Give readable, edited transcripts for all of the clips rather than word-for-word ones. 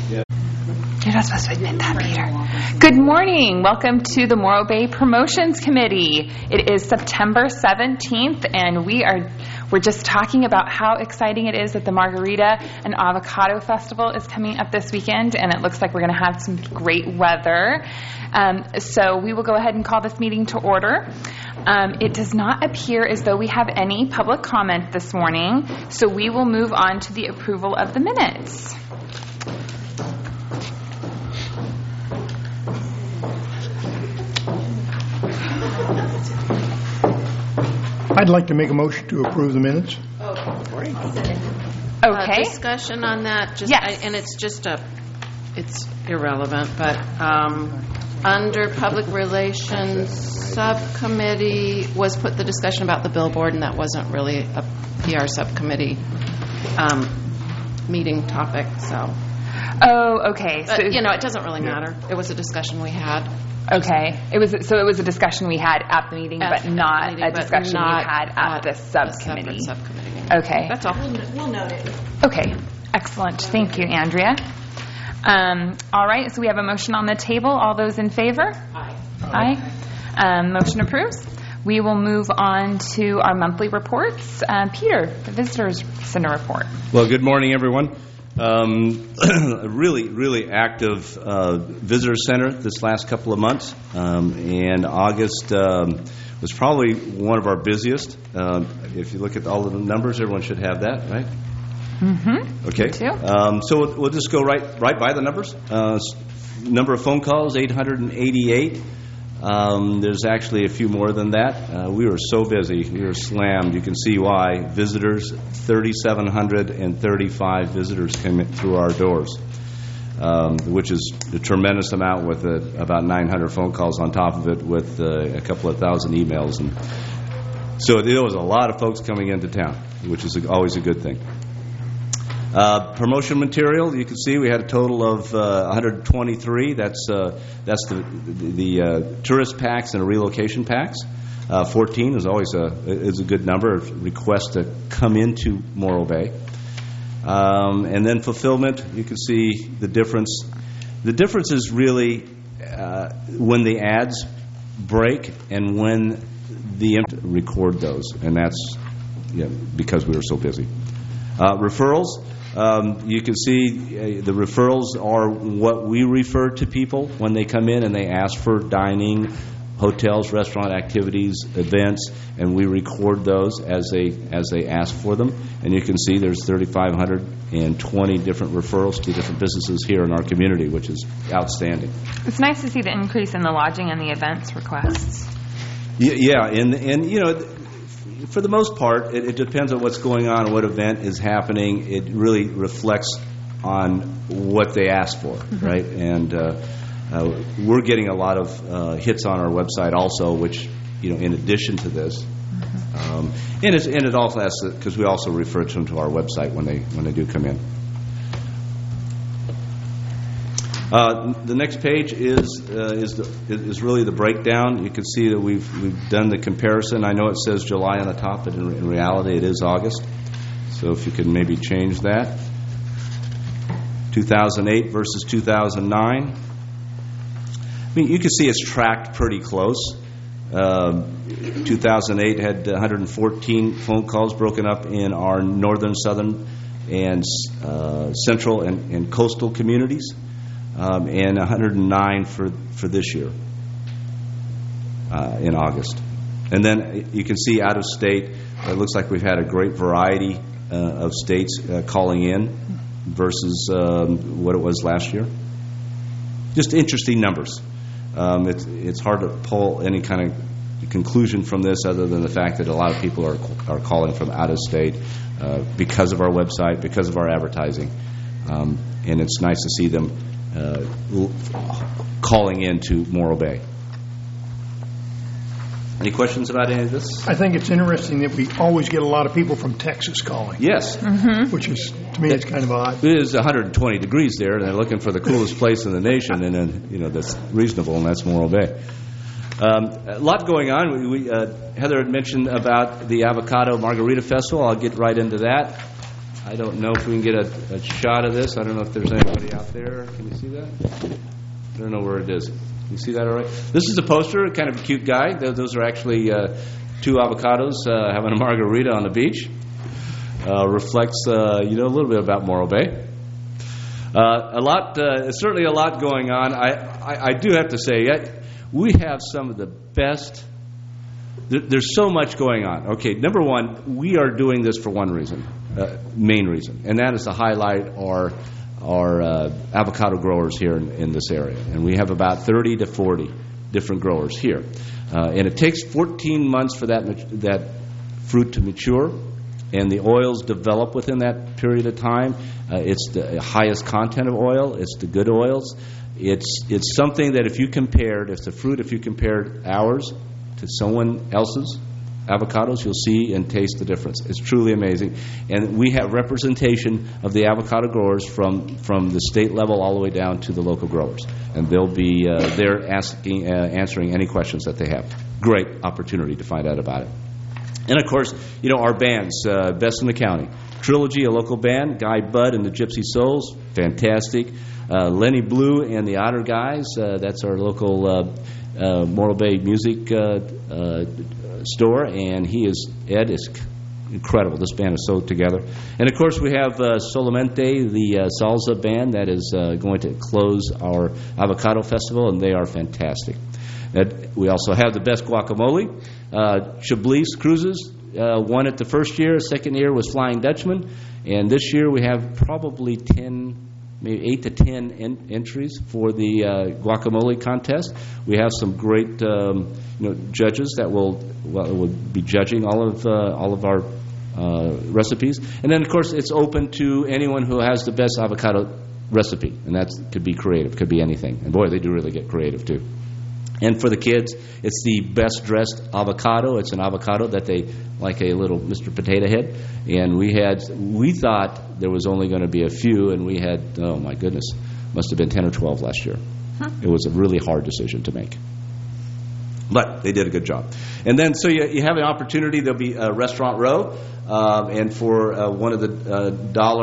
You're not supposed to admit that, Peter. Good morning. Welcome to the Morro Bay Promotions Committee. It is September 17th, and we're just talking about how exciting it is that the Margarita and Avocado Festival is coming up this weekend, and it looks like we're going to have some great weather. So we will go ahead and call this meeting to order. It does not appear as though we have any public comment this morning, so we will move on to the approval of the minutes. I'd like to make a motion to approve the minutes. Okay. Discussion on that. Yes. And it's it's irrelevant, but under Public Relations Subcommittee was put the discussion about the billboard, and that wasn't really a PR subcommittee meeting topic. So. Oh, okay. But, it doesn't really matter. It was a discussion we had. Okay. It was a discussion we had at the meeting, but not a discussion we had at the subcommittee. Subcommittee. Okay. That's all. We'll note it. Okay. Excellent. Thank you, Andrea. All right. So we have a motion on the table. All those in favor? Aye. Motion approves. We will move on to our monthly reports. Peter, the Visitors Center report. Well, good morning, everyone. A really active visitor center this last couple of months, and August was probably one of our busiest. If you look at all of the numbers, everyone should have that, right? Mm-hmm. Okay. Me too. So we'll just go right by the numbers. Number of phone calls, 888. There's actually a few more than that. We were so busy. We were slammed. You can see why. Visitors, 3,735 visitors came through our doors, which is a tremendous amount with about 900 phone calls on top of it with a couple of thousand emails. And so there was a lot of folks coming into town, which is always a good thing. Promotion material, you can see we had a total of 123. That's the tourist packs and relocation packs. 14 is always a good number of requests to come into Morro Bay. And then fulfillment, you can see the difference. The difference is really when the ads break and when the record those, and that's because we were so busy. Referrals. You can see the referrals are what we refer to people when they come in and they ask for dining, hotels, restaurant activities, events, and we record those as they ask for them. And you can see there's 3,520 different referrals to different businesses here in our community, which is outstanding. It's nice to see the increase in the lodging and the events requests. Yeah, and for the most part, it depends on what's going on, what event is happening. It really reflects on what they ask for, right? And we're getting a lot of hits on our website also, which, in addition to this. And it also has to, because we also refer to them to our website when they do come in. The next page is really the breakdown. You can see that we've done the comparison. I know it says July on the top, but in reality it is August. So if you could maybe change that. 2008 versus 2009. I mean, you can see it's tracked pretty close. 2008 had 114 phone calls broken up in our northern, southern, and central and coastal communities. And 109 for this year in August. And then you can see out of state, it looks like we've had a great variety of states calling in versus what it was last year. Just interesting numbers. It's hard to pull any kind of conclusion from this other than the fact that a lot of people are calling from out of state because of our website, because of our advertising. And it's nice to see them calling into Morro Bay. Any questions about any of this? I think it's interesting that we always get a lot of people from Texas calling. Yes. Mm-hmm. Which is, to me, it's kind of odd. It is 120 degrees there, and they're looking for the coolest place in the nation, and then, that's reasonable, and that's Morro Bay. A lot going on. Heather had mentioned about the Avocado Margarita Festival. I'll get right into that. I don't know if we can get a shot of this. I don't know if there's anybody out there. Can you see that? I don't know where it is. You see that all right? This is a poster, kind of a cute guy. Those are actually 2 avocados having a margarita on the beach. Reflects, a little bit about Morro Bay. Certainly a lot going on. I do have to say, we have some of the best. There's so much going on. Okay, number one, we are doing this for one reason, main reason, and that is to highlight our avocado growers here in this area. And we have about 30 to 40 different growers here. And it takes 14 months for that fruit to mature, and the oils develop within that period of time. It's the highest content of oil. It's the good oils. It's something that if you compared ours to someone else's avocados, you'll see and taste the difference. It's truly amazing. And we have representation of the avocado growers from the state level all the way down to the local growers. And they'll be there answering any questions that they have. Great opportunity to find out about it. And, of course, our bands, best in the county. Trilogy, a local band. Guy Budd and the Gypsy Souls, fantastic. Lenny Blue and the Otter Guys, that's our local Morro Bay music store, and Ed is incredible. This band is so together. And, of course, we have Solamente, the salsa band that is going to close our Avocado Festival, and they are fantastic. We also have the best guacamole. Chablis Cruises won it the first year. Second year was Flying Dutchman. And this year we have probably 8 to 10 entries for the guacamole contest. We have some great judges that will be judging all of our recipes. And then, of course, it's open to anyone who has the best avocado recipe. And that could be creative, could be anything. And, boy, they do really get creative, too. And for the kids, it's the best dressed avocado. It's an avocado that they like a little Mr. Potato Head. And we thought there was only going to be a few, and we had, oh my goodness, must have been 10 or 12 last year. It was a really hard decision to make. But they did a good job. And then, so you have an opportunity. There'll be a restaurant row. And for one of the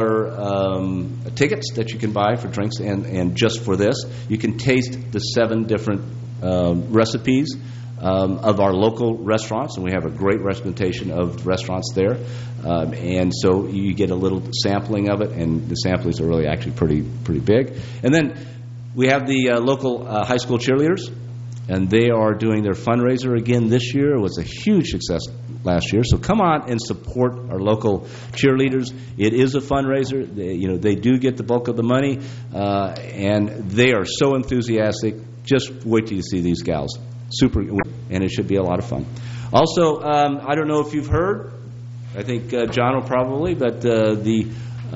dollar tickets that you can buy for drinks and just for this, you can taste the 7 different recipes of our local restaurants, and we have a great representation of restaurants there. And so you get a little sampling of it, and the samplings are really actually pretty big. And then we have the local high school cheerleaders, and they are doing their fundraiser again this year. It was a huge success last year. So come on and support our local cheerleaders. It is a fundraiser. They do get the bulk of the money, and they are so enthusiastic. Just wait till you see these gals. Super, and it should be a lot of fun. Also, I don't know if you've heard. I think John will probably, but the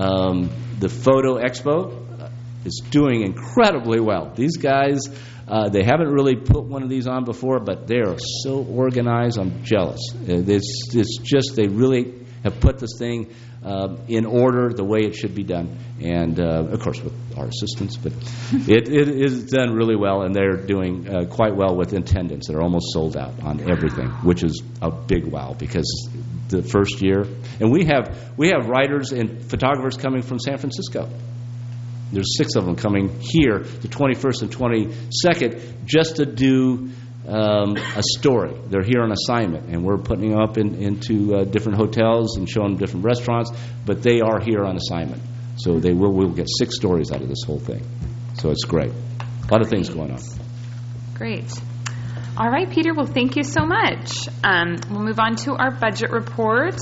Photo Expo is doing incredibly well. These guys, they haven't really put one of these on before, but they are so organized. I'm jealous. It's just they really have put this thing in order the way it should be done, and of course with our assistance, but it is done really well, and they're doing quite well with attendance. They're almost sold out on everything, which is a big wow, because the first year, and we have writers and photographers coming from San Francisco. There's 6 of them coming here the 21st and 22nd just to do a story. They're here on assignment, and we're putting them up into different hotels and showing them different restaurants, but they are here on assignment. So we'll get 6 stories out of this whole thing. So it's great. A lot of things going on. Great. All right, Peter. Well, thank you so much. We'll move on to our budget report.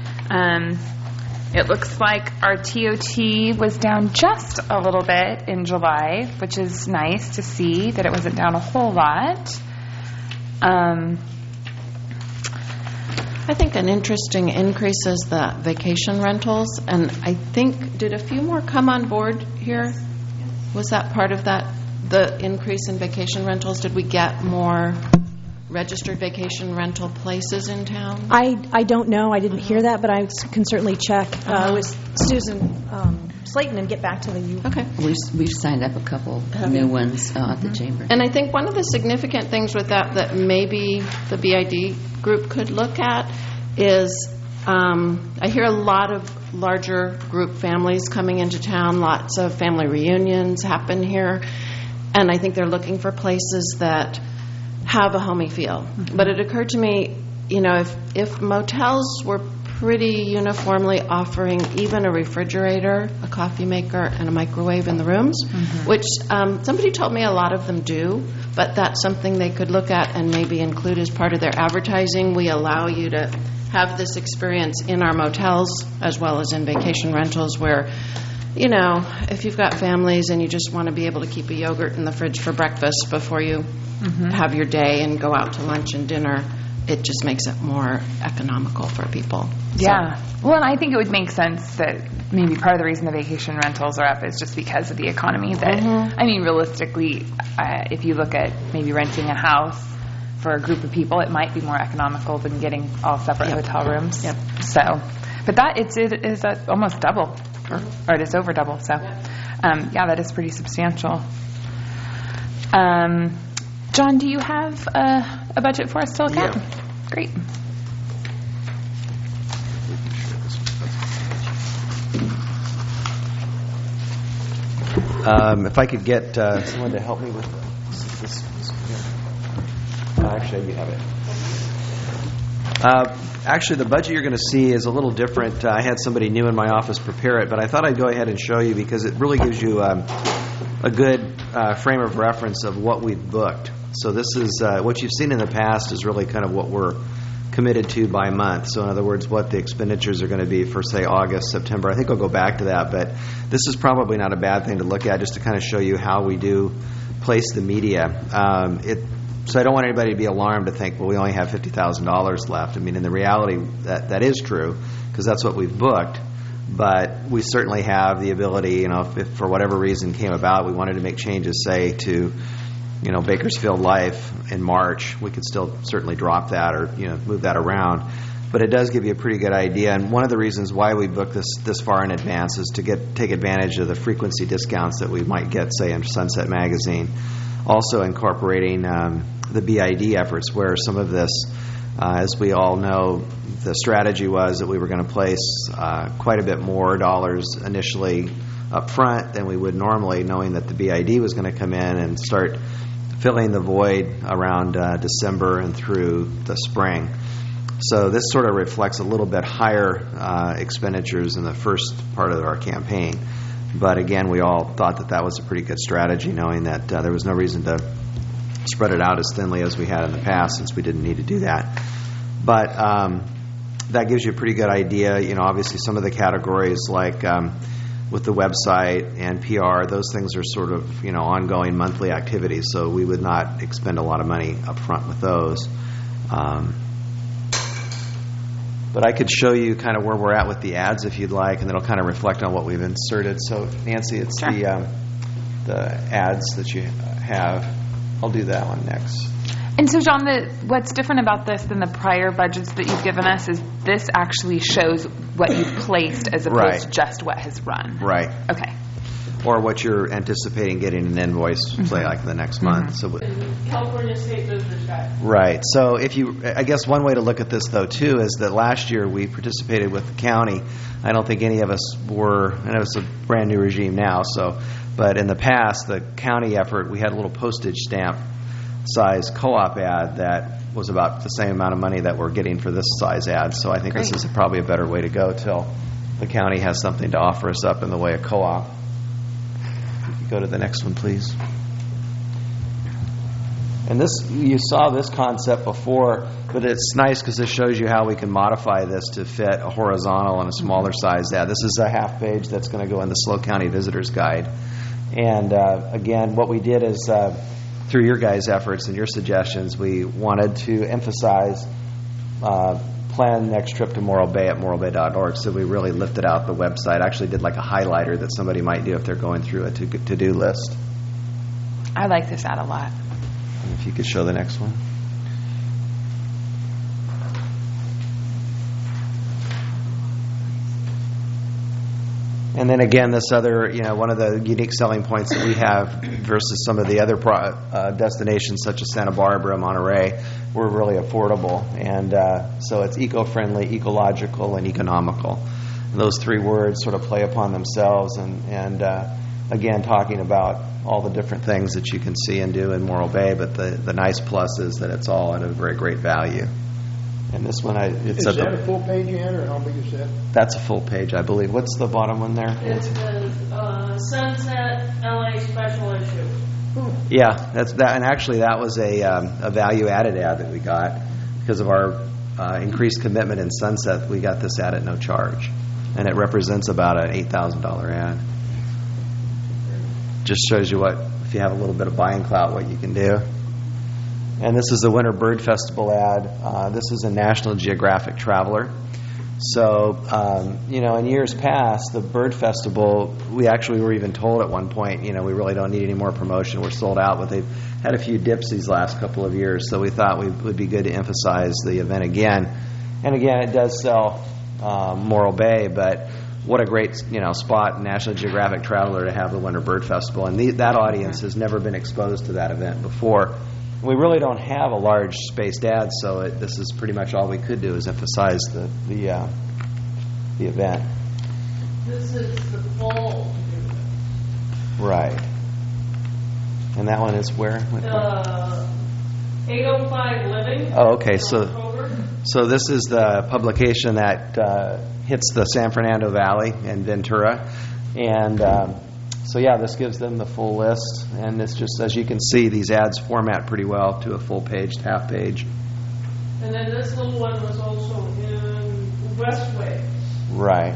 It looks like our TOT was down just a little bit in July, which is nice to see that it wasn't down a whole lot. I think an interesting increase is the vacation rentals, and I think, did a few more come on board here? Was that part of that, the increase in vacation rentals? Did we get more registered vacation rental places in town? I don't know. I didn't hear that, but I can certainly check with Susan Slayton and get back to you. Okay. We've signed up a couple new ones at the Chamber. And I think one of the significant things with that maybe the BID group could look at is I hear a lot of larger group families coming into town. Lots of family reunions happen here. And I think they're looking for places that have a homey feel. But it occurred to me, if motels were pretty uniformly offering even a refrigerator, a coffee maker, and a microwave in the rooms, which somebody told me a lot of them do, but that's something they could look at and maybe include as part of their advertising. We allow you to have this experience in our motels as well as in vacation rentals where, if you've got families and you just want to be able to keep a yogurt in the fridge for breakfast before you have your day and go out to lunch and dinner, it just makes it more economical for people. Yeah. Well, and I think it would make sense that maybe part of the reason the vacation rentals are up is just because of the economy. That I mean, realistically, if you look at maybe renting a house for a group of people, it might be more economical than getting all separate hotel rooms. Yep. So, but that it is almost double, or it is over double. So, that is pretty substantial. John, do you have a budget for us to look at? Great. If I could get someone to help me with this. Actually, you have it. Actually, the budget you're going to see is a little different. I had somebody new in my office prepare it, but I thought I'd go ahead and show you because it really gives you a good frame of reference of what we've booked. So this is what you've seen in the past is really kind of what we're committed to by month. So in other words, what the expenditures are going to be for, say, August, September. I think I'll go back to that, but this is probably not a bad thing to look at just to kind of show you how we do place the media. So I don't want anybody to be alarmed to think, well, we only have $50,000 left. I mean, in the reality, that is true because that's what we've booked. But we certainly have the ability, if for whatever reason came about, we wanted to make changes, say, to Bakersfield Life in March, we could still certainly drop that or, move that around. But it does give you a pretty good idea. And one of the reasons why we book this far in advance is to take advantage of the frequency discounts that we might get, say, in Sunset Magazine. Also incorporating the BID efforts where some of this, as we all know, the strategy was that we were going to place quite a bit more dollars initially up front than we would normally, knowing that the BID was going to come in and start filling the void around December and through the spring. So this sort of reflects a little bit higher expenditures in the first part of our campaign. But again, we all thought that was a pretty good strategy, knowing that there was no reason to spread it out as thinly as we had in the past since we didn't need to do that. But that gives you a pretty good idea. Obviously some of the categories like with the website and PR, those things are sort of, ongoing monthly activities. So we would not expend a lot of money up front with those. But I could show you kind of where we're at with the ads if you'd like, and it'll kind of reflect on what we've inserted. So Nancy, it's sure. the ads that you have. I'll do that one next. And so, John, what's different about this than the prior budgets that you've given us is this actually shows what you've placed as opposed to just what has run. Right. Okay. Or what you're anticipating getting an invoice, say, like the next month. So, California State Visitors Guide. right. So I guess one way to look at this, though, too, is that last year we participated with the county. I don't think any of us were, and it was a brand new regime now, but in the past, the county effort, we had a little postage stamp size co-op ad that was about the same amount of money that we're getting for this size ad. So I think This is probably a better way to go till the county has something to offer us up in the way of co-op. Go to the next one, please. And you saw this concept before, but it's nice because it shows you how we can modify this to fit a horizontal and a smaller size ad. This is a half page that's going to go in the SLO County Visitors Guide. And again, what we did is through your guys' efforts and your suggestions, we wanted to emphasize plan next trip to Morro Bay at morrobay.org. So we really lifted out the website. I actually did like a highlighter that somebody might do if they're going through a to-do list. I like this ad a lot. And if you could show the next one. And then again, this other, one of the unique selling points that we have versus some of the other destinations such as Santa Barbara, Monterey, we're really affordable. And so it's eco-friendly, ecological, and economical. And those three words sort of play upon themselves. And again, talking about all the different things that you can see and do in Morro Bay, but the nice plus is that it's all at a very great value. And this one, Is that a full page you had, or how big is that? That's a full page, I believe. What's the bottom one there? It's the Sunset LA special issue. Yeah, that's that. And actually, that was a value-added ad that we got because of our increased commitment in Sunset. We got this ad at no charge, and it represents about an $8,000 ad. Just shows you if you have a little bit of buying clout, what you can do. And this is the Winter Bird Festival ad. This is a National Geographic Traveler. So, in years past, the Bird Festival, we actually were even told at one point, we really don't need any more promotion. We're sold out, but they've had a few dips these last couple of years, so we thought it would be good to emphasize the event again. And again, it does sell Morro Bay, but what a great spot, National Geographic Traveler, to have the Winter Bird Festival. And that audience has never been exposed to that event before. We really don't have a large spaced ad, so this is pretty much all we could do is emphasize the event. This is the fall. Right. And that one is where? 805 Living. Oh, okay. October. So this is the publication that hits the San Fernando Valley and Ventura, and this gives them the full list. And it's just, as you can see, these ads format pretty well to a full page, half page. And then this little one was also in Westway. Right.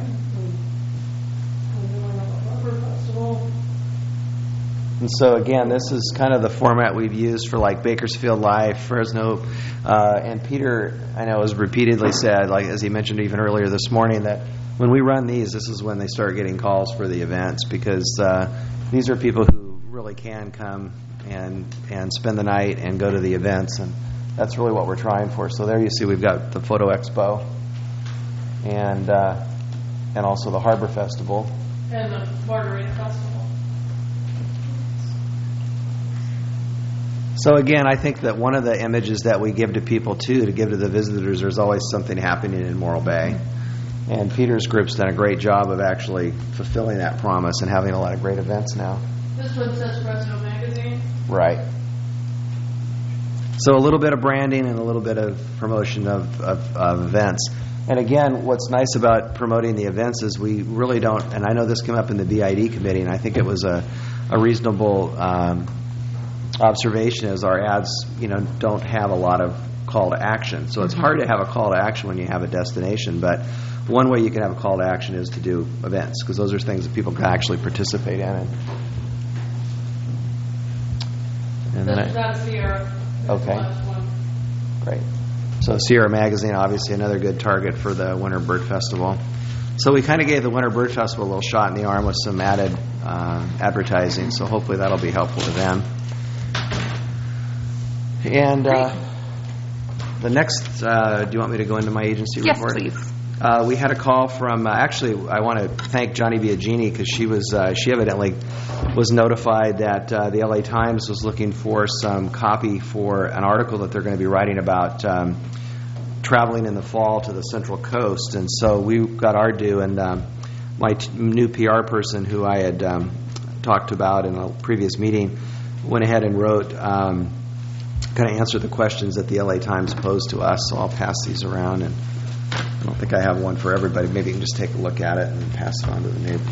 And so again, this is kind of the format we've used for like Bakersfield Live, Fresno, and Peter, I know, has repeatedly said, like as he mentioned even earlier this morning, that when we run these, this is when they start getting calls for the events, because these are people who really can come and spend the night and go to the events, and that's really what we're trying for. So there you see we've got the Photo Expo and also the Harbor Festival. And the Margarita Festival. So again, I think that one of the images that we give to people too, to give to the visitors, there's always something happening in Morro Bay. And Peter's group's done a great job of actually fulfilling that promise and having a lot of great events now. This one says Fresno Magazine. Right. So a little bit of branding and a little bit of promotion of events. And again, what's nice about promoting the events is we really don't, and I know this came up in the BID committee, and I think it was a reasonable observation, is our ads, don't have a lot of call to action. So it's hard to have a call to action when you have a destination, but one way you can have a call to action is to do events, because those are things that people can actually participate in. And then That's Sierra. Okay. Great. So Sierra Magazine, obviously another good target for the Winter Bird Festival. So we kind of gave the Winter Bird Festival a little shot in the arm with some added advertising, so hopefully that'll be helpful to them. And the next, do you want me to go into my agency report? Yes, please. We had a call from, actually, I want to thank Johnny Biagini, because she evidently was notified that the LA Times was looking for some copy for an article that they're going to be writing about traveling in the fall to the Central Coast. And so we got our due, and my new PR person, who I had talked about in a previous meeting, went ahead and wrote, kind of answer the questions that the LA Times posed to us. So I'll pass these around, and I don't think I have one for everybody. Maybe you can just take a look at it and pass it on to the neighbor.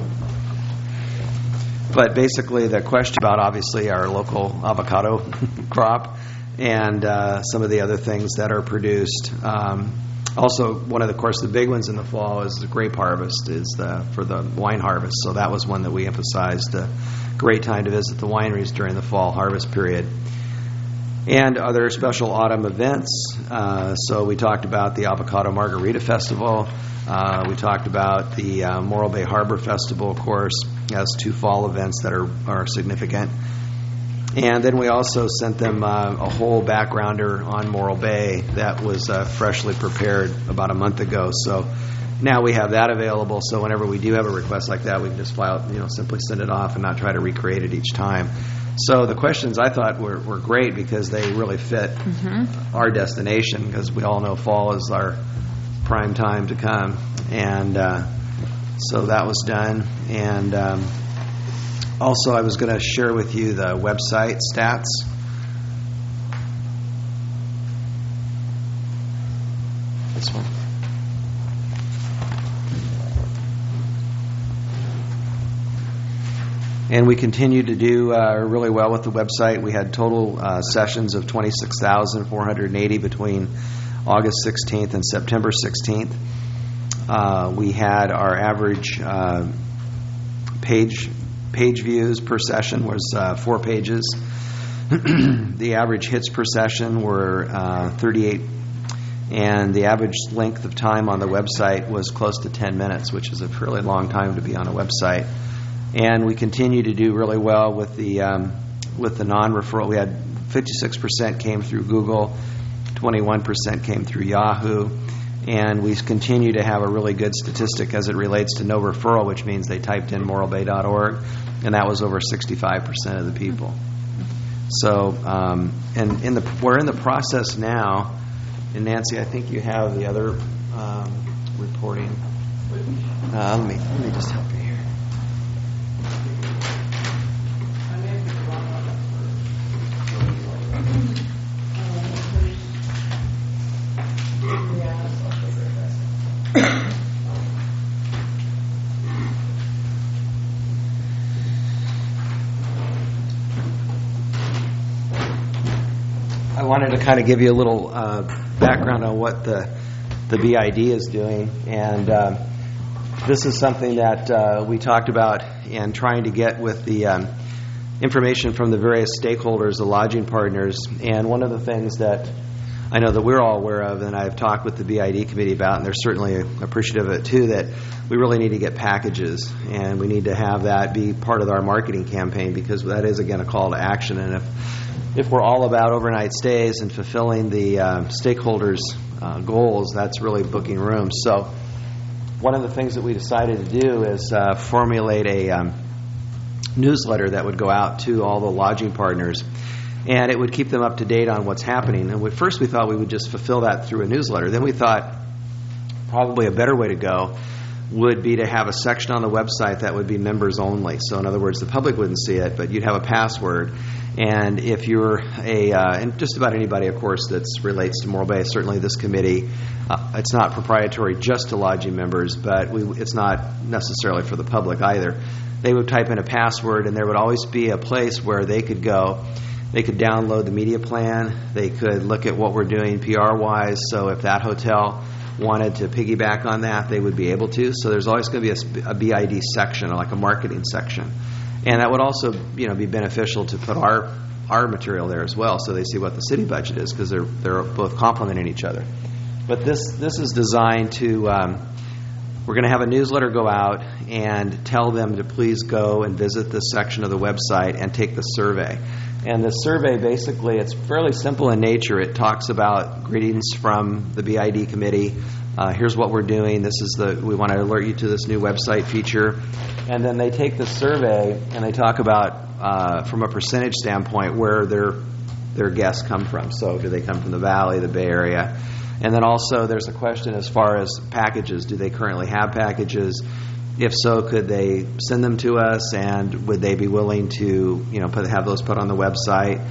But basically the question about, obviously, our local avocado crop and some of the other things that are produced. Also, one of the big ones in the fall is the grape harvest, for the wine harvest. So that was one that we emphasized. A great time to visit the wineries during the fall harvest period. And other special autumn events. So we talked about the Avocado Margarita Festival. We talked about the Morro Bay Harbor Festival, of course, as two fall events that are significant. And then we also sent them a whole backgrounder on Morro Bay that was freshly prepared about a month ago. So Now we have that available, so whenever we do have a request like that, we can just simply send it off and not try to recreate it each time. So the questions I thought were great because they really fit our destination, because we all know fall is our prime time to come. And so that was done. And also I was going to share with you the website stats. This one. And we continue to do really well with the website. We had total sessions of 26,480 between August 16th and September 16th. We had our average page views per session was 4 pages. The average hits per session were 38, and the average length of time on the website was close to 10 minutes, which is a fairly long time to be on a website. And we continue to do really well with the non-referral. We had 56% came through Google, 21% came through Yahoo, and we continue to have a really good statistic as it relates to no referral, which means they typed in moralbay.org, and that was over 65% of the people. So, and we're in the process now. And Nancy, I think you have the other reporting. Let me just help you here. I wanted to kind of give you a little background on what the BID is doing, and this is something that we talked about in trying to get with the information from the various stakeholders, the lodging partners. And one of the things that I know that we're all aware of, and I've talked with the BID committee about, and they're certainly appreciative of it too, that we really need to get packages, and we need to have that be part of our marketing campaign, because that is, again, a call to action. And if we're all about overnight stays and fulfilling the stakeholders' goals, that's really booking rooms. So one of the things that we decided to do is formulate a newsletter that would go out to all the lodging partners, and it would keep them up to date on what's happening. And first we thought we would just fulfill that through a newsletter. Then we thought probably a better way to go would be to have a section on the website that would be members only. So in other words, the public wouldn't see it, but you'd have a password. And if you're and just about anybody, of course, that relates to Morro Bay, certainly this committee, it's not proprietary just to lodging members, but it's not necessarily for the public either. They would type in a password, and there would always be a place where they could go. They could download the media plan. They could look at what we're doing PR-wise. So if that hotel wanted to piggyback on that, they would be able to. So there's always going to be a BID section, or like a marketing section. And that would also, be beneficial to put our material there as well, so they see what the city budget is, because they're both complementing each other. But this is designed to. We're going to have a newsletter go out and tell them to please go and visit this section of the website and take the survey. And the survey, basically, it's fairly simple in nature. It talks about greetings from the BID committee. Here's what we're doing. We want to alert you to this new website feature. And then they take the survey and they talk about, from a percentage standpoint, where their guests come from. So do they come from the Valley, the Bay Area? And then also there's a question as far as packages. Do they currently have packages? If so, could they send them to us, and would they be willing to, have those put on the website?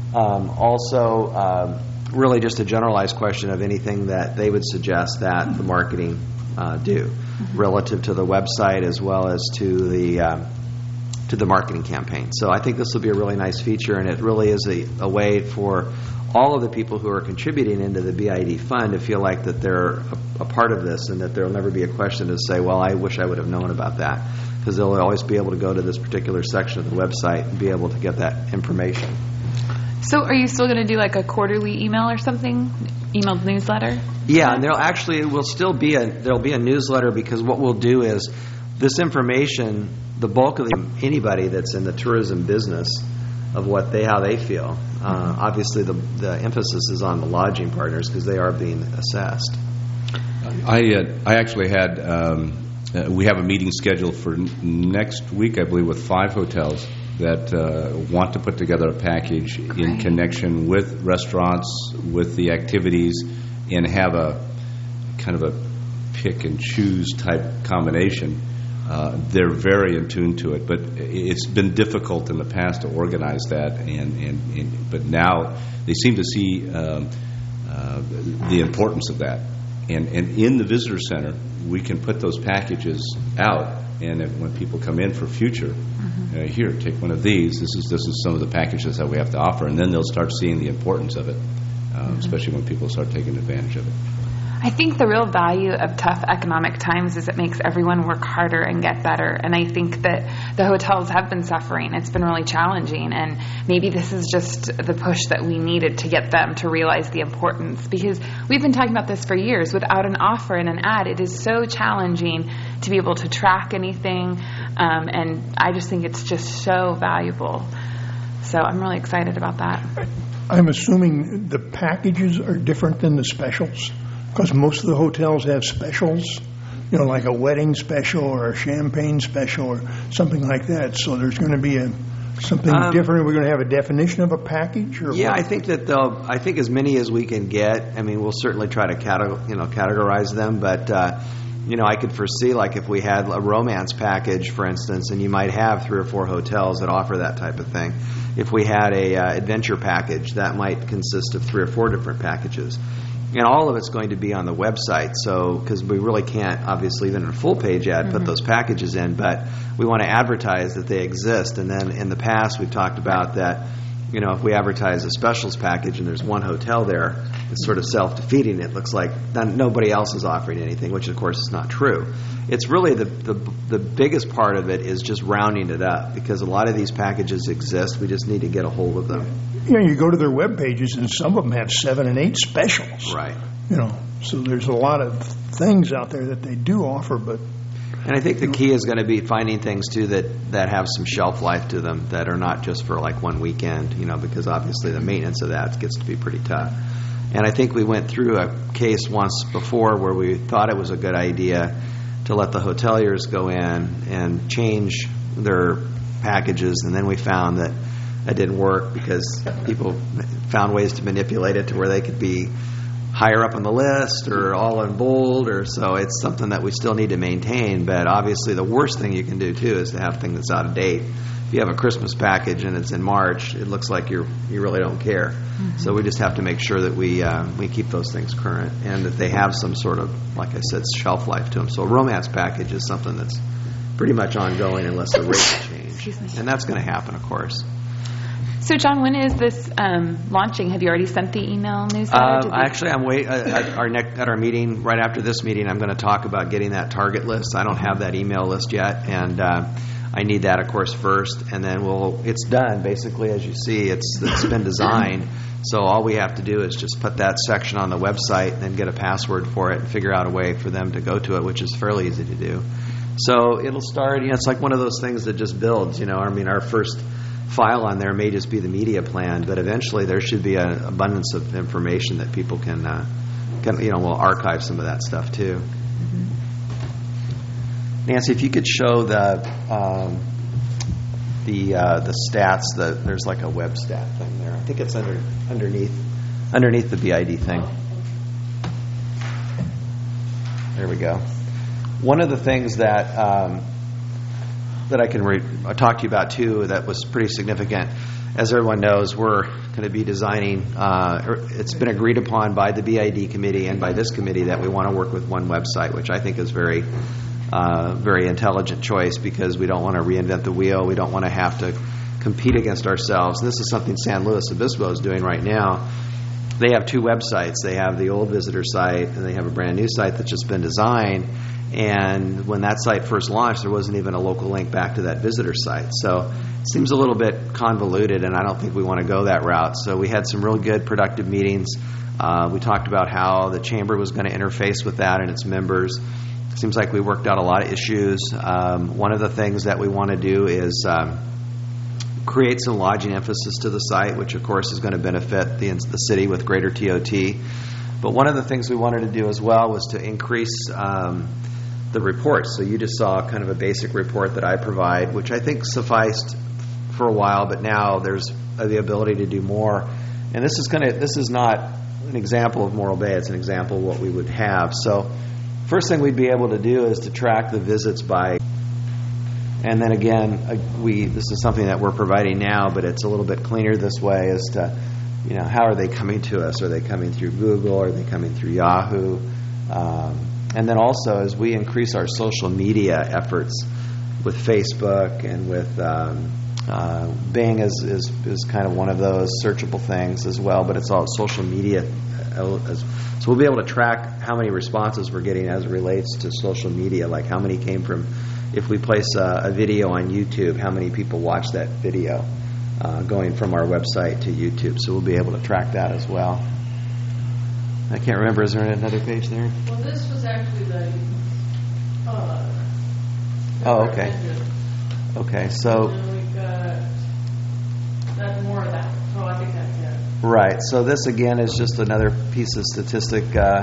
Also, really just a generalized question of anything that they would suggest that the marketing do relative to the website as well as to the marketing campaign. So I think this will be a really nice feature, and it really is a way for all of the people who are contributing into the BID fund to feel like that they're a part of this, and that there will never be a question to say, well, I wish I would have known about that, because they'll always be able to go to this particular section of the website and be able to get that information. So are you still going to do like a quarterly email or something? Emailed newsletter? Yeah, and there'll be a newsletter, because what we'll do is this information, the bulk of anybody that's in the tourism business, of how they feel. Obviously, the emphasis is on the lodging partners, because they are being assessed. I actually had, we have a meeting scheduled for next week, I believe, with 5 hotels that want to put together a package in connection with restaurants, with the activities, and have a kind of a pick and choose type combination. They're very in tune to it, but it's been difficult in the past to organize that, but now they seem to see the importance of that. And in the visitor center, we can put those packages out, and when people come in for future, here, take one of these. This is some of the packages that we have to offer, and then they'll start seeing the importance of it, especially when people start taking advantage of it. I think the real value of tough economic times is it makes everyone work harder and get better. And I think that the hotels have been suffering. It's been really challenging. And maybe this is just the push that we needed to get them to realize the importance. Because we've been talking about this for years. Without an offer and an ad, it is so challenging to be able to track anything. And I just think it's just so valuable. So I'm really excited about that. I'm assuming the packages are different than the specials, because most of the hotels have specials, like a wedding special or a champagne special or something like that. So there's going to be something different. We're going to have a definition of a package, or yeah, what? I think that I think as many as we can get. I mean, we'll certainly try to categorize them, but I could foresee, like, if we had a romance package, for instance, and you might have 3 or 4 hotels that offer that type of thing. If we had a adventure package, that might consist of 3 or 4 different packages. And all of it's going to be on the website, so because we really can't, obviously, even in a full-page ad, put those packages in, but we want to advertise that they exist. And then in the past, we've talked about that, if we advertise a specials package and there's one hotel there, it's sort of self-defeating. It looks like nobody else is offering anything, which, of course, is not true. It's really the biggest part of it is just rounding it up, because a lot of these packages exist. We just need to get a hold of them. You go to their web pages, and some of them have 7 and 8 specials. Right. So there's a lot of things out there that they do offer, but. And I think the key is going to be finding things too that have some shelf life to them, that are not just for like one weekend. Because obviously the maintenance of that gets to be pretty tough. And I think we went through a case once before where we thought it was a good idea to let the hoteliers go in and change their packages, and then we found that didn't work because people found ways to manipulate it to where they could be higher up on the list or all in bold, or so it's something that we still need to maintain. But obviously the worst thing you can do too is to have things that's out of date. If you have a Christmas package and it's in March, it looks like you really don't care. So we just have to make sure that we keep those things current and that they have some sort of, like I said, shelf life to them. So a romance package is something that's pretty much ongoing unless the rates change. And that's going to happen, of course. So, John, when is this launching? Have you already sent the email newsletter? Actually, I'm at our meeting, right after this meeting, I'm going to talk about getting that target list. I don't have that email list yet, and I need that, of course, first, and then it's done. Basically, as you see, it's been designed. So all we have to do is just put that section on the website and then get a password for it and figure out a way for them to go to it, which is fairly easy to do. So it'll start, it's like one of those things that just builds, our first file on there may just be the media plan, but eventually there should be an abundance of information that people can we'll archive some of that stuff too. Nancy, if you could show the stats, there's like a web stat thing there. I think it's underneath the BID thing. There we go. One of the things that I can talk to you about too that was pretty significant, as everyone knows, we're going to be designing. It's been agreed upon by the BID committee and by this committee that we want to work with one website, which I think is very intelligent choice, because we don't want to reinvent the wheel. We don't want to have to compete against ourselves. And this is something San Luis Obispo is doing right now. They have 2 websites. They have the old visitor site, and they have a brand new site that's just been designed. And when that site first launched, there wasn't even a local link back to that visitor site. So it seems a little bit convoluted, and I don't think we want to go that route. So we had some real good, productive meetings. We talked about how the chamber was going to interface with that and its members. It seems like we worked out a lot of issues. One of the things that we want to do is create some lodging emphasis to the site, which, of course, is going to benefit the city with greater TOT. But one of the things we wanted to do as well was to increase the reports. So you just saw kind of a basic report that I provide, which I think sufficed for a while, but now there's the ability to do more. And this is not an example of Morro Bay, it's an example of what we would have. So first thing we'd be able to do is to track the visits by, and then again, this is something that we're providing now, but it's a little bit cleaner this way as to, how are they coming to us? Are they coming through Google? Are they coming through Yahoo? And then also, as we increase our social media efforts with Facebook and with Bing is kind of one of those searchable things as well, but it's all social media. So we'll be able to track how many responses we're getting as it relates to social media, like how many came from, if we place a video on YouTube, how many people watch that video going from our website to YouTube. So we'll be able to track that as well. I can't remember. Is there another page there? Well, this was actually the oh, okay. engine. Okay, so... And then we got that more of that. Oh, I think that's it. Right. So this, again, is just another piece of statistic.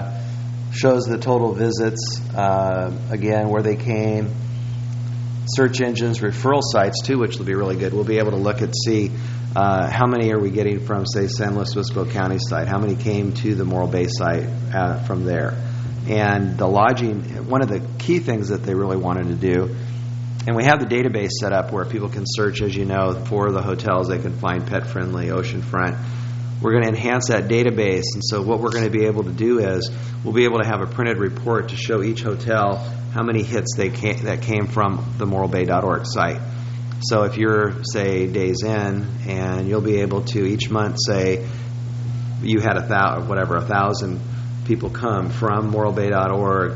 Shows the total visits, again, where they came. Search engines, referral sites, too, which will be really good. We'll be able to look at, see how many are we getting from, say, San Luis Obispo County site. How many came to the Morro Bay site from there. And the lodging, one of the key things that they really wanted to do, and we have the database set up where people can search, as you know, for the hotels. They can find pet-friendly, oceanfront. We're going to enhance that database, and so what we're going to be able to do is we'll be able to have a printed report to show each hotel how many hits that came from the morrobay.org site. So if you're, say, Days Inn, and you'll be able to each month say you had 1,000 people come from morrobay.org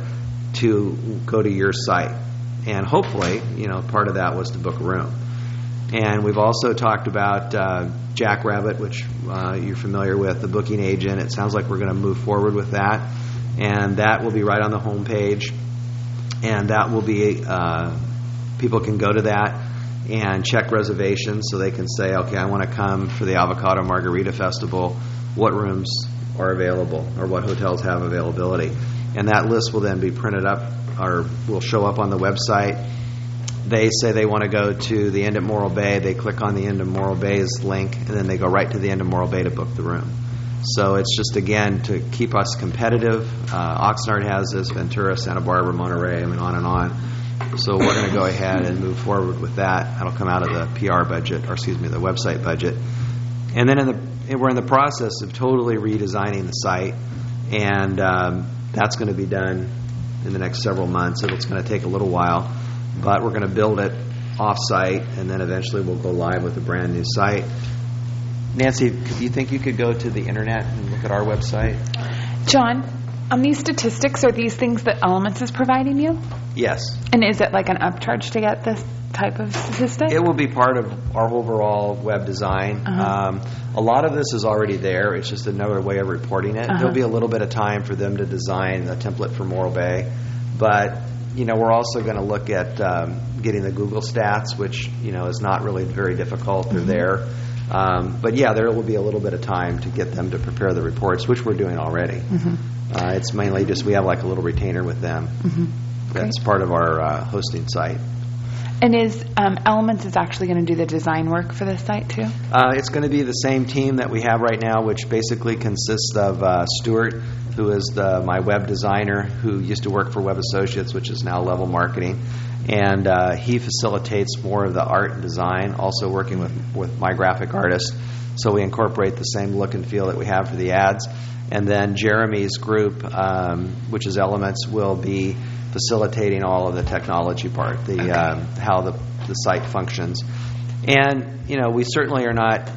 to go to your site. And hopefully, part of that was to book a room. And we've also talked about Jackrabbit, which you're familiar with, the booking agent. It sounds like we're going to move forward with that. And that will be right on the home page. And that will be, people can go to that and check reservations so they can say, okay, I want to come for the Avocado Margarita Festival. What rooms are available or what hotels have availability? And that list will then be printed up or will show up on the website. They say they want to go to the End at Morro Bay. They click on the End of Morro Bay's link, and then they go right to the End of Morro Bay to book the room. So it's just, again, to keep us competitive. Oxnard has this, Ventura, Santa Barbara, Monterey, on and on. So we're going to go ahead and move forward with that. That'll come out of the PR budget, the website budget. And then we're in the process of totally redesigning the site, and that's going to be done in the next several months. It's going to take a little while, but we're going to build it off-site, and then eventually we'll go live with a brand new site. Nancy, do you think you could go to the internet and look at our website? John, on these statistics, are these things that Elements is providing you? Yes. And is it like an upcharge to get this type of statistic? It will be part of our overall web design. A lot of this is already there. It's just another way of reporting it. There'll be a little bit of time for them to design a template for Morro Bay. But, we're also going to look at getting the Google stats, which, is not really very difficult. They're there. But, yeah, there will be a little bit of time to get them to prepare the reports, which we're doing already. It's mainly just we have like a little retainer with them. That's part of our hosting site. And is Elements is actually going to do the design work for this site too? It's going to be the same team that we have right now, which basically consists of Stuart, who is my web designer, who used to work for Web Associates, which is now Level Marketing. And he facilitates more of the art and design, also working with my graphic artist. So we incorporate the same look and feel that we have for the ads. And then Jeremy's group, which is Elements, will be facilitating all of the technology part, how the site functions. And, we certainly are not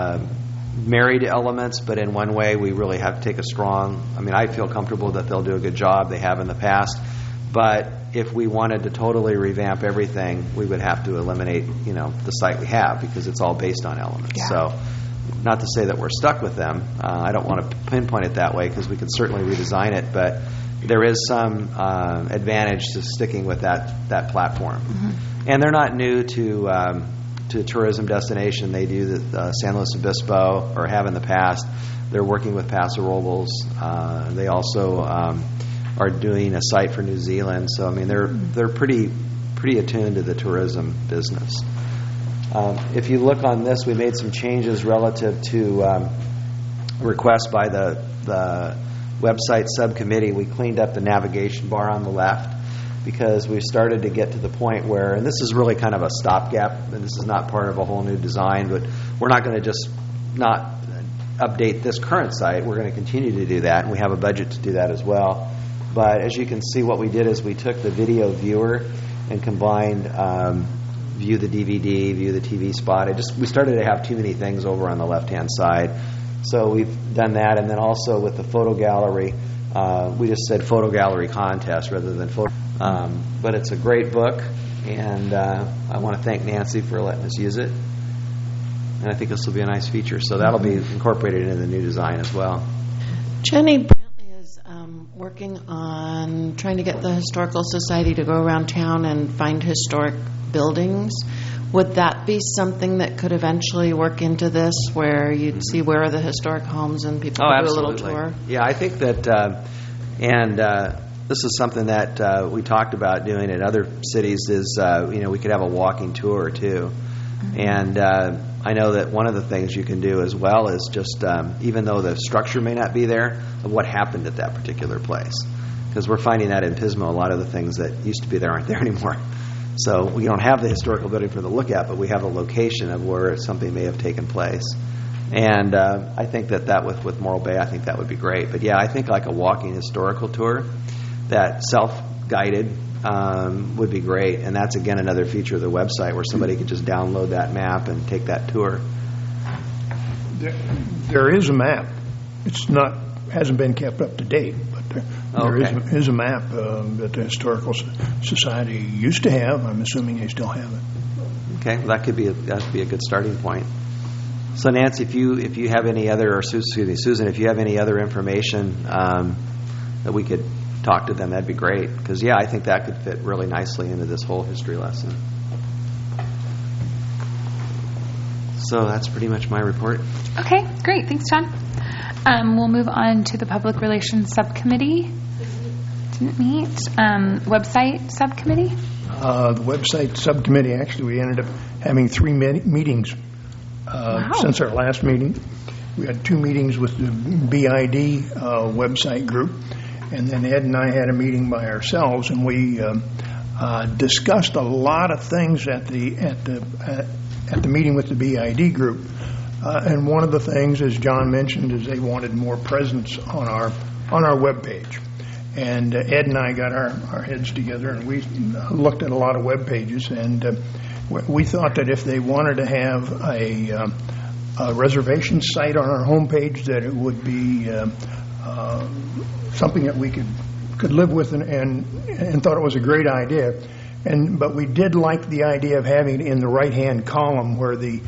married to Elements, but in one way we really have to take a strong, I feel comfortable that they'll do a good job. They have in the past. But if we wanted to totally revamp everything, we would have to eliminate, the site we have because it's all based on Elements. Yeah. So not to say that we're stuck with them. I don't want to pinpoint it that way because we could certainly redesign it, but there is some advantage to sticking with that platform. And they're not new to to tourism destination. They do the San Luis Obispo, or have in the past. They're working with Paso Robles. They also are doing a site for New Zealand. So I mean, they're pretty attuned to the tourism business. If you look on this, we made some changes relative to requests by the website subcommittee. We cleaned up the navigation bar on the left because we started to get to the point where, and this is really kind of a stopgap, and this is not part of a whole new design, but we're not going to just not update this current site. We're going to continue to do that, and we have a budget to do that as well. But as you can see, what we did is we took the video viewer and combined view the DVD, view the TV spot. We started to have too many things over on the left-hand side. So we've done that, and then also with the photo gallery, we just said photo gallery contest rather than photo. But it's a great book, and I want to thank Nancy for letting us use it. And I think this will be a nice feature. So that'll be incorporated into the new design as well. Jenny Brantley is working on trying to get the Historical Society to go around town and find historic buildings. Would that be something that could eventually work into this, where you'd see where are the historic homes and people could do a little tour? Yeah, I think that, this is something that we talked about doing in other cities is, we could have a walking tour too. Mm-hmm. And I know that one of the things you can do as well is just, even though the structure may not be there, of what happened at that particular place. Because we're finding that in Pismo, a lot of the things that used to be there aren't there anymore. So we don't have the historical building for the look at, but we have a location of where something may have taken place. And I think that with Morro Bay, I think that would be great. But yeah, I think like a walking historical tour, that self-guided would be great. And that's, again, another feature of the website where somebody could just download that map and take that tour. There is a map. It's hasn't been kept up to date, but there is a map that the Historical Society used to have. I'm assuming they still have it. Okay, well, that could be a good starting point. So Nancy, if you have any other, or Susan, if you have any other information that we could talk to them, that'd be great. Because I think that could fit really nicely into this whole history lesson. So that's pretty much my report. Okay, great. Thanks, John. We'll move on to the Public Relations Subcommittee. Didn't meet. Website Subcommittee? The Website Subcommittee, actually, we ended up having 3 meetings since our last meeting. We had 2 meetings with the BID website group, and then Ed and I had a meeting by ourselves, and we discussed a lot of things at the meeting with the BID group. And one of the things, as John mentioned, is they wanted more presence on our webpage. And Ed and I got our heads together, and we looked at a lot of web pages, and we thought that if they wanted to have a reservation site on our homepage, that it would be something that we could live with, and thought it was a great idea. But we did like the idea of having it in the right-hand column where the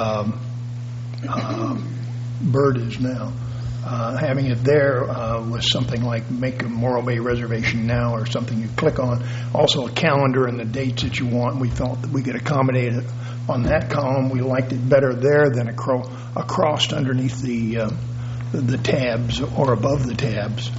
bird is now. Having it there was something like make a Morro Bay reservation now, or something you click on. Also a calendar and the dates that you want. We felt that we could accommodate it on that column. We liked it better there than across underneath the tabs or above the tabs.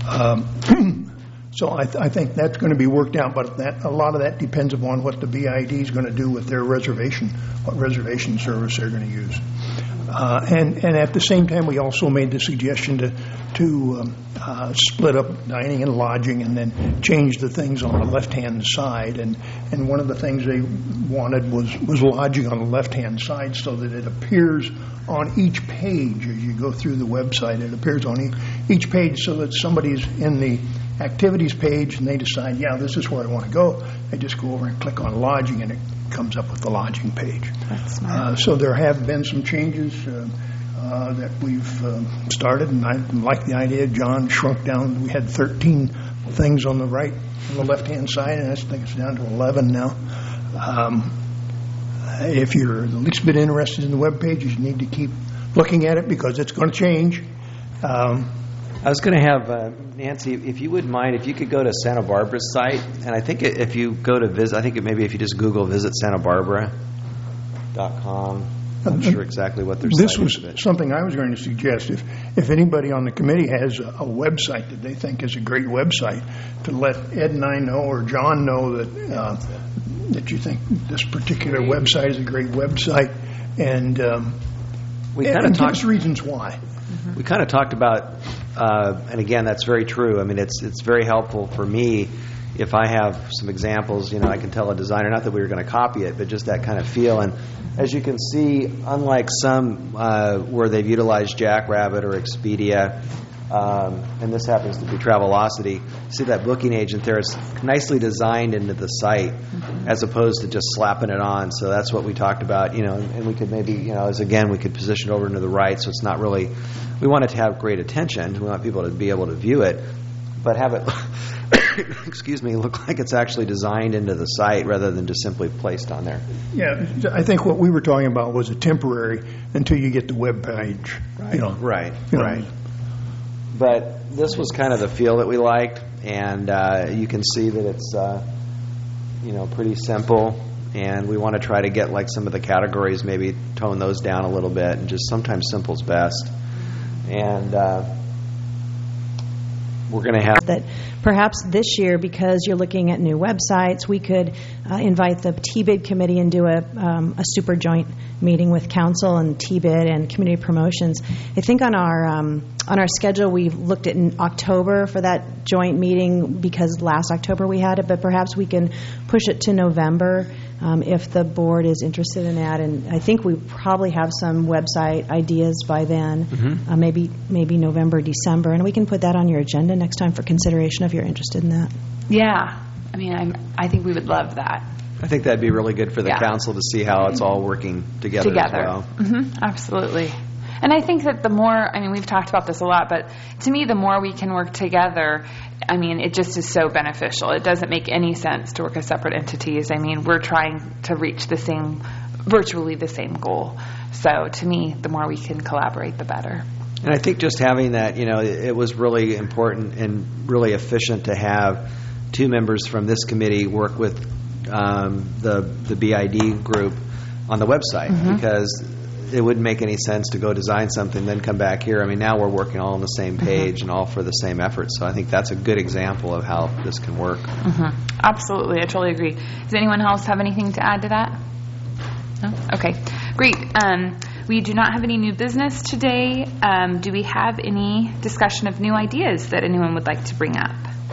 So I think that's going to be worked out, but a lot of that depends upon what the BID is going to do with their reservation, what reservation service they're going to use. And at the same time, we also made the suggestion to split up dining and lodging, and then change the things on the left-hand side. And one of the things they wanted was lodging on the left-hand side, so that it appears on each page as you go through the website. It appears on each page, so that somebody's in the activities page and they decide, this is where I want to go. They just go over and click on lodging, and it comes up with the lodging page. That's smart. So there have been some changes that we've started, and I like the idea. John shrunk down. We had 13 things on the left-hand side, and I think it's down to 11 now. If you're the least bit interested in the web pages, you need to keep looking at it because it's going to change. I was going to have Nancy, if you wouldn't mind, if you could go to Santa Barbara's site, and I think if you go to visit, I think maybe if you just Google "Visit Santa Barbara," .com. I'm not sure exactly what they're This citing, was but- something I was going to suggest. If anybody on the committee has a website that they think is a great website, to let Ed and I know or John know that you think this particular website is a great website, and We kind of and give talked. us reasons why. We kind of talked about, and again, that's very true. I mean, it's very helpful for me if I have some examples. I can tell a designer, not that we were going to copy it, but just that kind of feel. And as you can see, unlike some where they've utilized Jackrabbit or Expedia, and this happens to be Travelocity, see that booking agent there is nicely designed into the site as opposed to just slapping it on. So that's what we talked about, and we could maybe, as again, we could position it over to the right so it's not really, we want it to have great attention. We want people to be able to view it, but have it, excuse me, look like it's actually designed into the site rather than just simply placed on there. Yeah, I think what we were talking about was a temporary until you get the web page. Right. Right. But this was kind of the feel that we liked, and you can see that it's pretty simple, and we want to try to get like some of the categories, maybe tone those down a little bit, and just sometimes simple's best. And we're going to have that perhaps this year, because you're looking at new websites, we could invite the TBID committee and do a super joint meeting with council and TBID and community promotions. I think on our schedule we looked at in October for that joint meeting because last October we had it, but perhaps we can push it to November if the board is interested in that. And I think we probably have some website ideas by then, maybe November, December, and we can put that on your agenda next time for consideration if you're interested in that. Yeah. I mean, I think we would love that. I think that'd be really good for the Yeah. council to see how it's all working together as well. Absolutely. And I think that the more, I mean, we've talked about this a lot, but to me, the more we can work together, I mean, it just is so beneficial. It doesn't make any sense to work as separate entities. I mean, we're trying to reach virtually the same goal. So to me, the more we can collaborate, the better. And I think just having that, it was really important and really efficient to have two members from this committee work with the BID group on the website because it wouldn't make any sense to go design something then come back here. I mean, now we're working all on the same page and all for the same effort. So I think that's a good example of how this can work. Absolutely. I totally agree. Does anyone else have anything to add to that? No? Okay. Great. We do not have any new business today. Do we have any discussion of new ideas that anyone would like to bring up?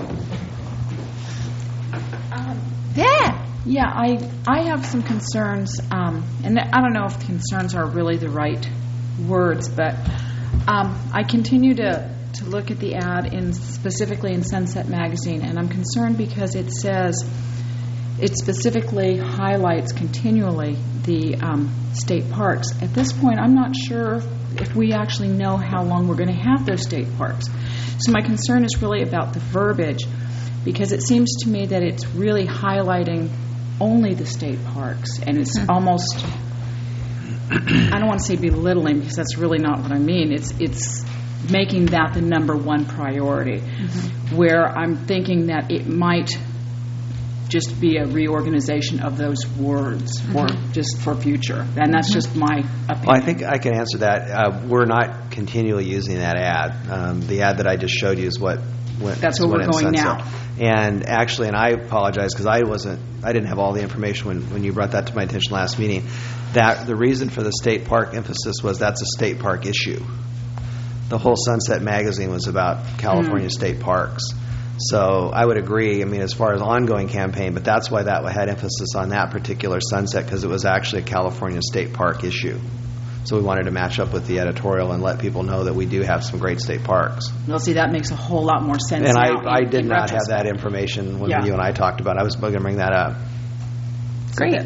Yeah, I have some concerns, and I don't know if concerns are really the right words, but I continue to look at the ad specifically in Sunset Magazine, and I'm concerned because it says it specifically highlights continually the state parks. At this point, I'm not sure if we actually know how long we're going to have those state parks. So my concern is really about the verbiage, because it seems to me that it's really highlighting only the state parks, and it's almost, I don't want to say belittling, because that's really not what I mean. It's making that the number one priority, where I'm thinking that it might just be a reorganization of those words or just for future. And that's just my opinion. Well, I think I can answer that. We're not continually using that ad. The ad that I just showed you is what went. That's where we're going now. And actually, and I apologize because I didn't have all the information when you brought that to my attention last meeting, that the reason for the state park emphasis was that's a state park issue. The whole Sunset Magazine was about California state parks. So I would agree, I mean, as far as ongoing campaign, but that's why that had emphasis on that particular Sunset, because it was actually a California state park issue. So we wanted to match up with the editorial and let people know that we do have some great state parks. Well, see, that makes a whole lot more sense and now. I did not have that information when you and I talked about it. I was going to bring that up. Great.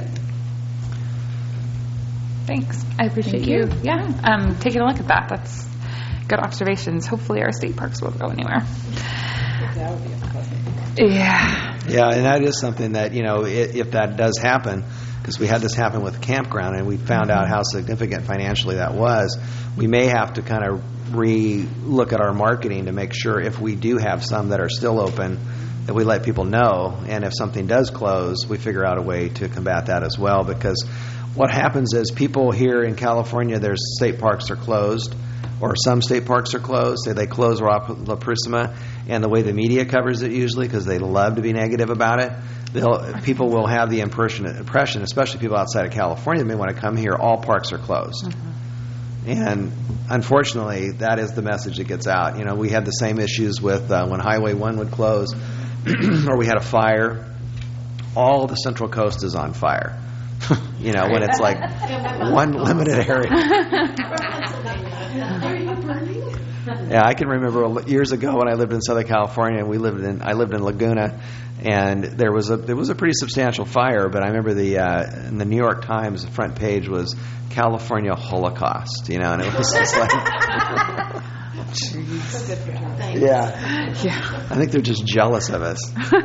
Thanks. I appreciate you. Yeah. Taking a look at that. That's good observations. Hopefully our state parks won't go anywhere. That would be a pleasant. Yeah. Yeah, and that is something that, if that does happen, because we had this happen with the campground and we found out how significant financially that was, we may have to kind of re-look at our marketing to make sure if we do have some that are still open, that we let people know. And if something does close, we figure out a way to combat that as well, because what happens is people here in California, their state parks are closed, or some state parks are closed. Say they close La Purísima, and the way the media covers it usually, because they love to be negative about it, people will have the impression, especially people outside of California, that may want to come here, all parks are closed. Mm-hmm. And unfortunately, that is the message that gets out. You know, we had the same issues with when Highway 1 would close, or we had a fire. All the Central Coast is on fire. You know, when it's like one limited area. Yeah, I can remember years ago when I lived in Southern California. I lived in Laguna, and there was a pretty substantial fire. But I remember in the New York Times, the front page was California Holocaust. You know, and it was just like, yeah. I think they're just jealous of us.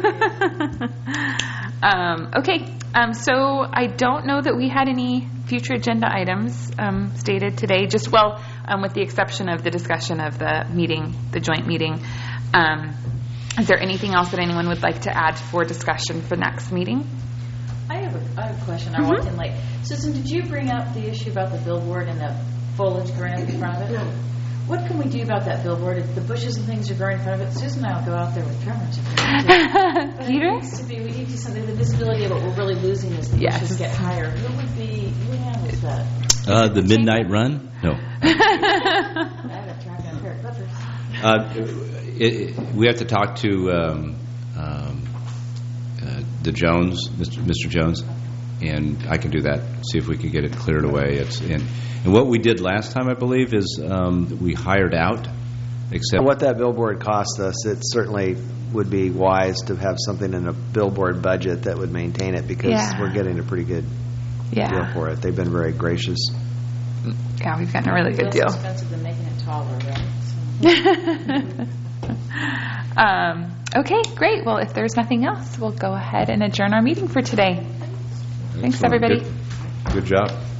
Okay. So I don't know that we had any future agenda items stated today. Just with the exception of the discussion of the meeting, the joint meeting. Is there anything else that anyone would like to add for discussion for next meeting? I have a question. I walked in late. Susan, did you bring up the issue about the billboard and the foliage growing in front of it? What can we do about that billboard? If the bushes and things are growing in front of it, Susan and I will go out there with trimmers. Peter? We need to do something. The visibility of what we're really losing is the bushes get higher. Who handles that? The Midnight Run? No. I have a track on a pair of clippers. We have to talk to the Jones, Mr. Jones, and I can do that. See if we can get it cleared away. And what we did last time, I believe, is we hired out. Except what that billboard cost us, it certainly would be wise to have something in a billboard budget that would maintain it, because we're getting a pretty good deal for it. They've been very gracious. Yeah, we've gotten a really good deal. It's expensive than making it taller, right? Okay, great. Well, if there's nothing else, we'll go ahead and adjourn our meeting for today. Thanks, everybody. Good job.